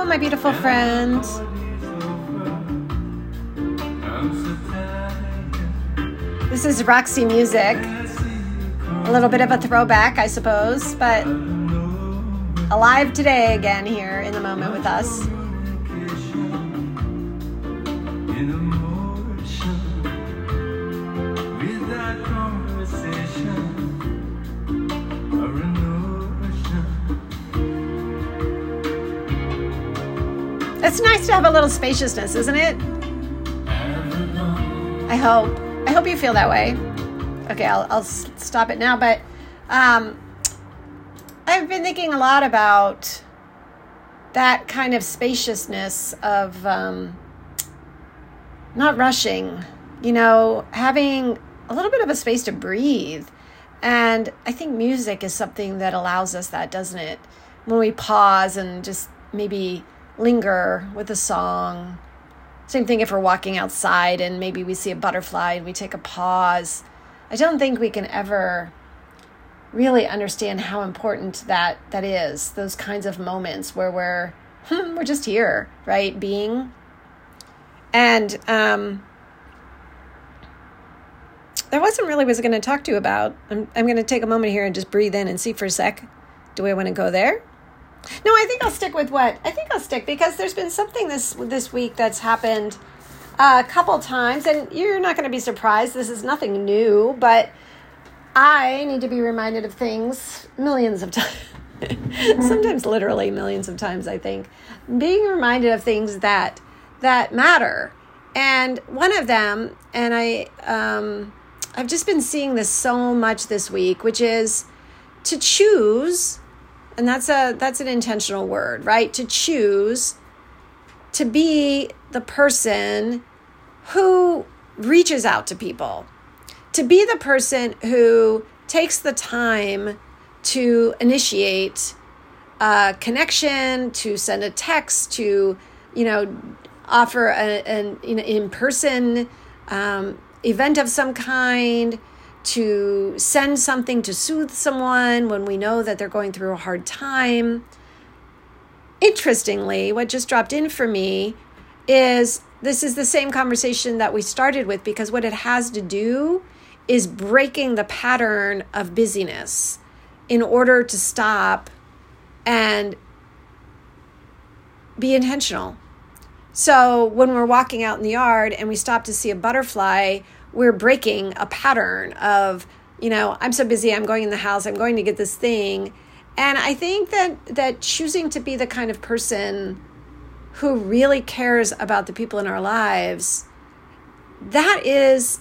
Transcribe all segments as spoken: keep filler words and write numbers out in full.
my beautiful friend. This is Roxy Music. A little bit of a throwback, I suppose, but alive today again here in the moment with us. It's nice to have a little spaciousness, isn't it? I hope. I hope you feel that way. Okay, I'll, I'll stop it now. But um, I've been thinking a lot about that kind of spaciousness of um, not rushing, you know, having a little bit of a space to breathe. And I think music is something that allows us that, doesn't it? When we pause and just maybe linger with a song. Same thing if we're walking outside and maybe we see a butterfly and we take a pause. I don't think we can ever really understand how important that that is, those kinds of moments where we're we're just here, right, being. And um, that wasn't really what I was going to talk to you about. I'm, I'm going to take a moment here and just breathe in and see for a sec. Do I want to go there? No, I think I'll stick with what? I think I'll stick because there's been something this this week that's happened a couple times, and you're not going to be surprised. This is nothing new, but I need to be reminded of things millions of times. Sometimes literally millions of times, I think. Being reminded of things that that matter. And one of them, and I, um, I've just been seeing this so much this week, which is to choose. And that's a that's an intentional word, right? To choose to be the person who reaches out to people, to be the person who takes the time to initiate a connection, to send a text, to, you know, offer a, an you know, in-person um, event of some kind, to send something to soothe someone when we know that they're going through a hard time. Interestingly, what just dropped in for me is this is the same conversation that we started with, because what it has to do is breaking the pattern of busyness in order to stop and be intentional. So when we're walking out in the yard and we stop to see a butterfly, we're breaking a pattern of, you know, I'm so busy, I'm going in the house, I'm going to get this thing. And I think that that choosing to be the kind of person who really cares about the people in our lives, that is,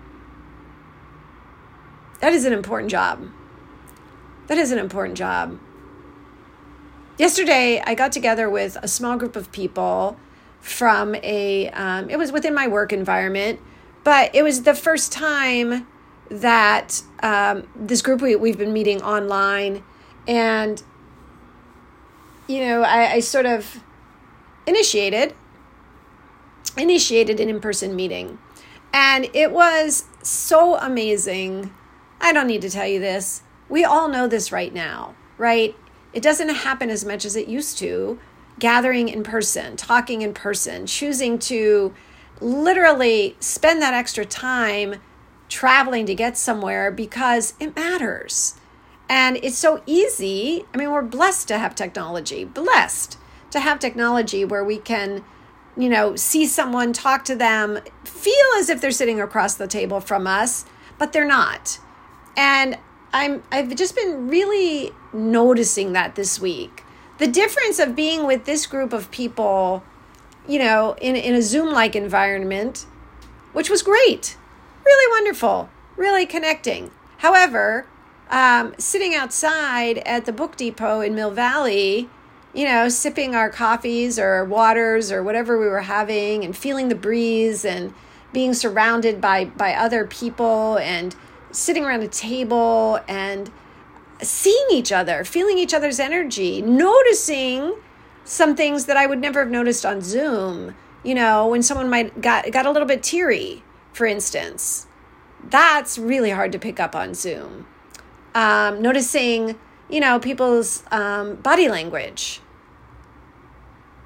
that is an important job. That is an important job. Yesterday, I got together with a small group of people from a, um, it was within my work environment, but it was the first time that um, this group, we, we've been meeting online, and, you know, I, I sort of initiated, initiated an in-person meeting. And it was so amazing. I don't need to tell you this. We all know this right now, right? It doesn't happen as much as it used to, gathering in person, talking in person, choosing to literally spend that extra time traveling to get somewhere because it matters. And it's so easy. I mean, we're blessed to have technology, blessed to have technology where we can, you know, see someone, talk to them, feel as if they're sitting across the table from us, but they're not. And I'm, I've just been really noticing that this week. The difference of being with this group of people, you know, in, in a Zoom-like environment, which was great, really wonderful, really connecting. However, um, sitting outside at the Book Depot in Mill Valley, you know, sipping our coffees or waters or whatever we were having and feeling the breeze and being surrounded by, by other people and sitting around a table and seeing each other, feeling each other's energy, noticing some things that I would never have noticed on Zoom. You know, when someone might got got a little bit teary, for instance, that's really hard to pick up on Zoom. Um, noticing, you know, people's um, body language.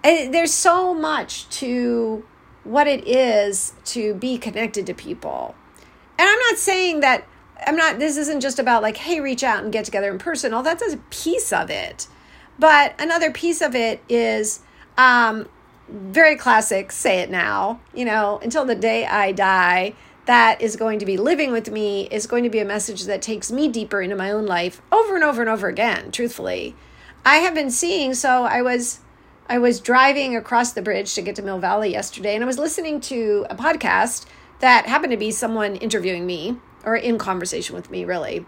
I, there's so much to what it is to be connected to people. And I'm not saying that, I'm not, this isn't just about like, hey, reach out and get together in person. All that's a piece of it. But another piece of it is um, very classic, say it now, you know, until the day I die, that is going to be living with me, is going to be a message that takes me deeper into my own life over and over and over again, truthfully. I have been seeing, so I was I was driving across the bridge to get to Mill Valley yesterday, and I was listening to a podcast that happened to be someone interviewing me, or in conversation with me, really.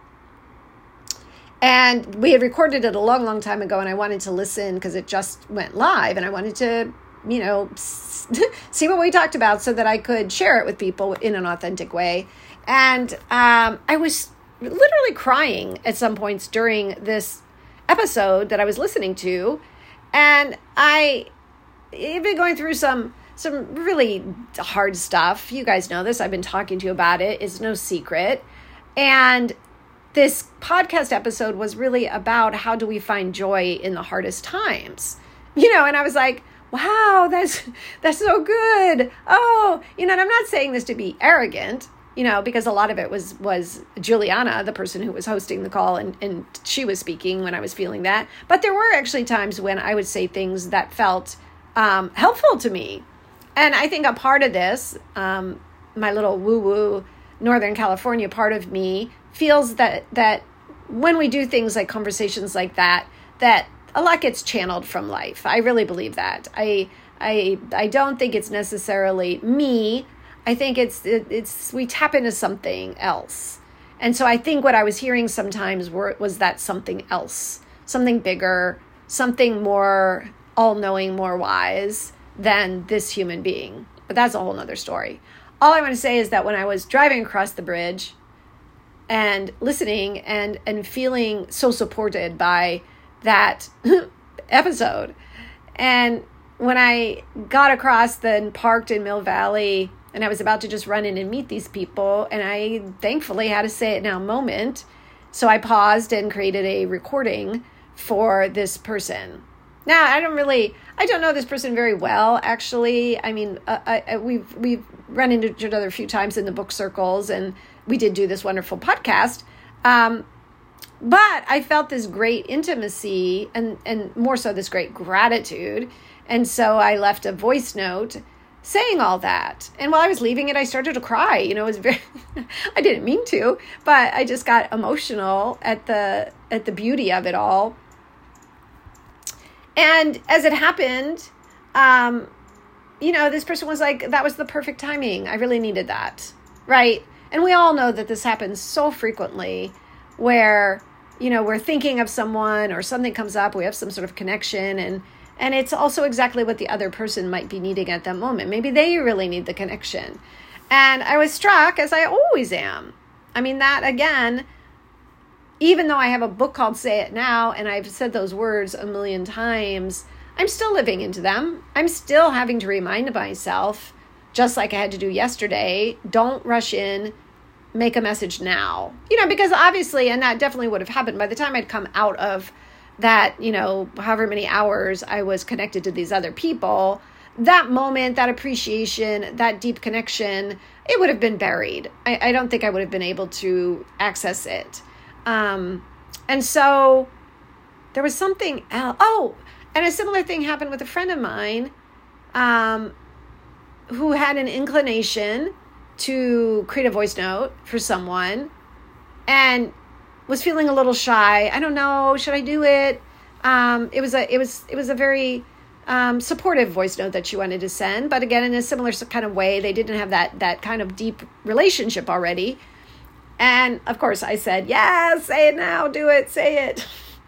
And we had recorded it a long, long time ago, and I wanted to listen because it just went live, and I wanted to, you know, see what we talked about so that I could share it with people in an authentic way. And um, I was literally crying at some points during this episode that I was listening to. And I have been going through some some really hard stuff. You guys know this. I've been talking to you about it. It's no secret. And this podcast episode was really about how do we find joy in the hardest times. You know, and I was like, wow, that's that's so good. Oh, you know, and I'm not saying this to be arrogant, you know, because a lot of it was was Juliana, the person who was hosting the call, and, and she was speaking when I was feeling that. But there were actually times when I would say things that felt um, helpful to me. And I think a part of this, um, my little woo-woo Northern California part of me feels that that when we do things like conversations like that, that a lot gets channeled from life. I really believe that. I I I don't think it's necessarily me. I think it's it, it's we tap into something else. And so I think what I was hearing sometimes were, was that something else, something bigger, something more all-knowing, more wise than this human being. But that's a whole nother story. All I want to say is that when I was driving across the bridge and listening and and feeling so supported by that episode, and when I got across, then parked in Mill Valley, and I was about to just run in and meet these people, and I thankfully had a say it now moment, so I paused and created a recording for this person. Now, I don't really, I don't know this person very well, actually. I mean, uh, I, I, we've we've run into each other a few times in the book circles, and we did do this wonderful podcast. Um, but I felt this great intimacy and, and more so this great gratitude. And so I left a voice note saying all that. And while I was leaving it, I started to cry. You know, it was very, I didn't mean to, but I just got emotional at the at the beauty of it all. And as it happened, um, you know, this person was like, that was the perfect timing. I really needed that, right? And we all know that this happens so frequently where, you know, we're thinking of someone or something comes up, we have some sort of connection, and and it's also exactly what the other person might be needing at that moment. Maybe they really need the connection. And I was struck, as I always am. I mean, that again, even though I have a book called Say It Now, and I've said those words a million times, I'm still living into them. I'm still having to remind myself, just like I had to do yesterday, don't rush in, make a message now. You know, because obviously, and that definitely would have happened by the time I'd come out of that, you know, however many hours I was connected to these other people, that moment, that appreciation, that deep connection, it would have been buried. I, I don't think I would have been able to access it. Um, and so there was something else. Oh, and a similar thing happened with a friend of mine, um, who had an inclination to create a voice note for someone and was feeling a little shy. I don't know. Should I do it? Um, it was a, it was, it was a very, um, supportive voice note that she wanted to send, but again, in a similar kind of way, they didn't have that, that kind of deep relationship already. And of course I said, yes, say it now, do it, say it.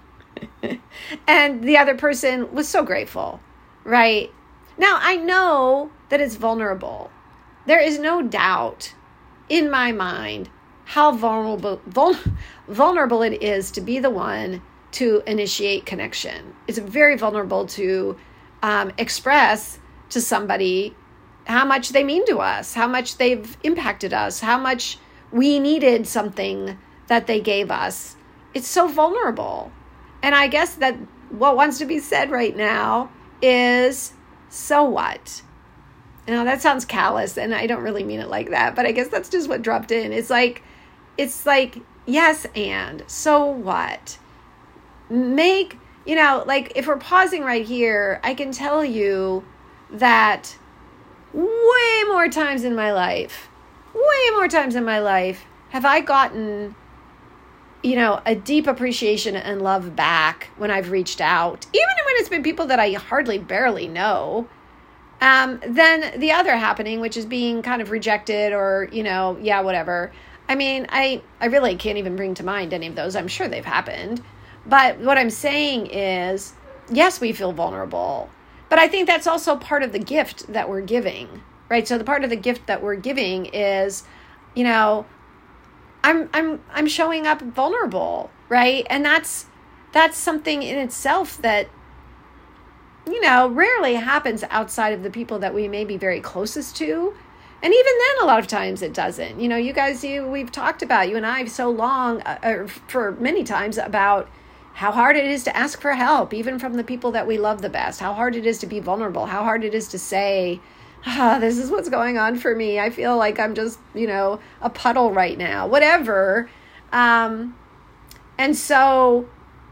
And the other person was so grateful, right? Now I know that it's vulnerable. There is no doubt in my mind how vulnerable, vul, vulnerable it is to be the one to initiate connection. It's very vulnerable to um, express to somebody how much they mean to us, how much they've impacted us, how much we needed something that they gave us. It's so vulnerable. And I guess that what wants to be said right now is, so what? Now that sounds callous, and I don't really mean it like that, but I guess that's just what dropped in. It's like, it's like, yes, and so what? Make, you know, like if we're pausing right here, I can tell you that way more times in my life, way more times in my life have I gotten, you know, a deep appreciation and love back when I've reached out, even when it's been people that I hardly barely know. Um, then the other happening, which is being kind of rejected or, you know, yeah, whatever. I mean, I, I really can't even bring to mind any of those. I'm sure they've happened. But what I'm saying is, yes, we feel vulnerable. But I think that's also part of the gift that we're giving, right? So the part of the gift that we're giving is, you know, I'm I'm I'm showing up vulnerable, right? And that's that's something in itself that, you know, rarely happens outside of the people that we may be very closest to. And even then, a lot of times it doesn't. You know, you guys, you we've talked about, you and I, so long, uh, for many times, about how hard it is to ask for help, even from the people that we love the best, how hard it is to be vulnerable, how hard it is to say, ah, this is what's going on for me. I feel like I'm just, you know, a puddle right now, whatever. Um, and so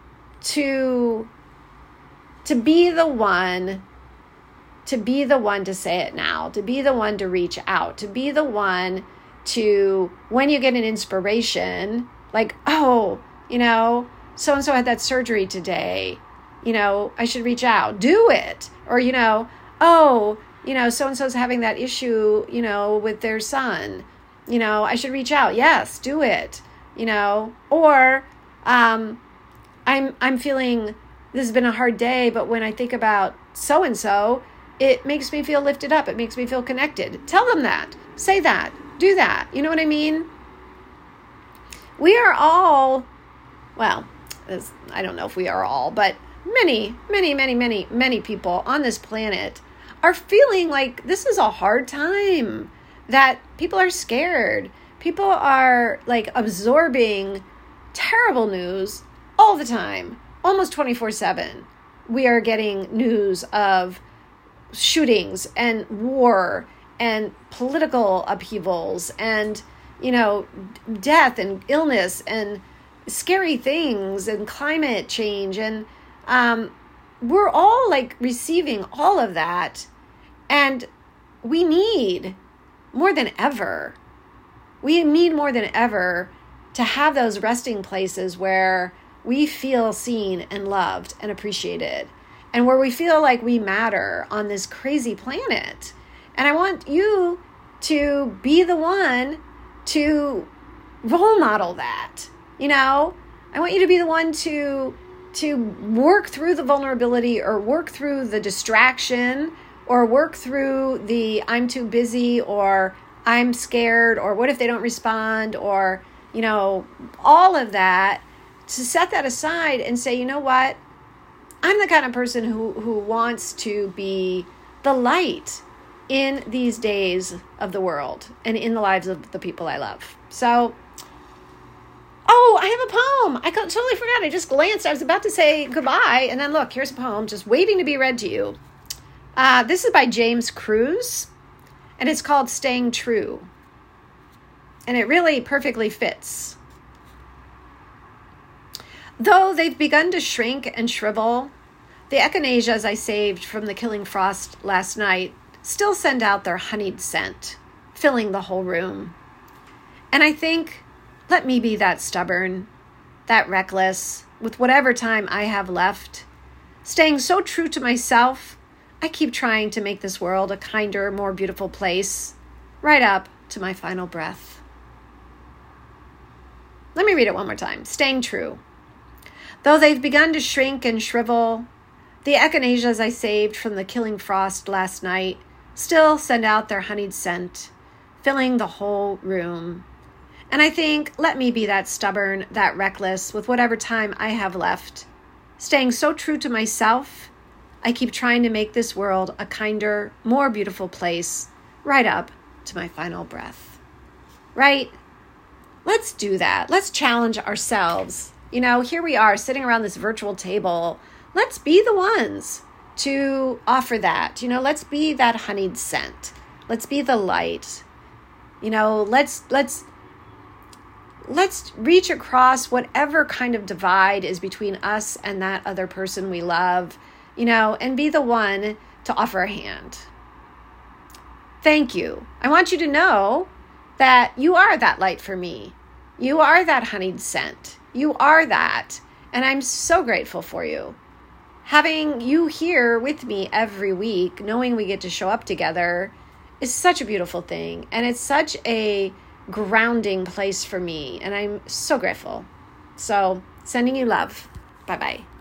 to, to be the one, to be the one to say it now, to be the one to reach out, to be the one to, when you get an inspiration, like, oh, you know, so-and-so had that surgery today, you know, I should reach out, do it. Or, you know, oh, you know, so-and-so's having that issue, you know, with their son, you know, I should reach out. Yes, do it, you know, or, um, I'm, I'm feeling, this has been a hard day, but when I think about so-and-so, it makes me feel lifted up. It makes me feel connected. Tell them that, say that, do that. You know what I mean? We are all, well, I don't know if we are all, but many, many, many, many, many people on this planet are feeling like this is a hard time, that people are scared. People are like absorbing terrible news all the time, almost twenty-four seven. We are getting news of shootings and war and political upheavals and, you know, death and illness and scary things and climate change. And um, we're all like receiving all of that. And we need more than ever, we need more than ever to have those resting places where we feel seen and loved and appreciated, and where we feel like we matter on this crazy planet. And I want you to be the one to role model that. You know, I want you to be the one to to work through the vulnerability, or work through the distraction, or work through the I'm too busy, or I'm scared, or what if they don't respond, or, you know, all of that, to set that aside and say, you know what? I'm the kind of person who, who wants to be the light in these days of the world and in the lives of the people I love. So, oh, I have a poem. I totally forgot. I just glanced. I was about to say goodbye. And then look, here's a poem just waiting to be read to you. Uh, this is by James Cruz, and it's called Staying True. And it really perfectly fits. Though they've begun to shrink and shrivel, the echinaceas I saved from the killing frost last night still send out their honeyed scent, filling the whole room. And I think, let me be that stubborn, that reckless, with whatever time I have left, staying so true to myself, I keep trying to make this world a kinder, more beautiful place, right up to my final breath. Let me read it one more time. Staying true. Though they've begun to shrink and shrivel, the echinaceas I saved from the killing frost last night still send out their honeyed scent, filling the whole room. And I think, let me be that stubborn, that reckless, with whatever time I have left, staying so true to myself, I keep trying to make this world a kinder, more beautiful place, right up to my final breath. Right? Let's do that. Let's challenge ourselves. You know, here we are sitting around this virtual table. Let's be the ones to offer that. You know, let's be that honeyed scent. Let's be the light. You know, let's let's let's reach across whatever kind of divide is between us and that other person we love, you know, and be the one to offer a hand. Thank you. I want you to know that you are that light for me. You are that honeyed scent. You are that. And I'm so grateful for you. Having you here with me every week, knowing we get to show up together, is such a beautiful thing. And it's such a grounding place for me. And I'm so grateful. So, sending you love. Bye-bye.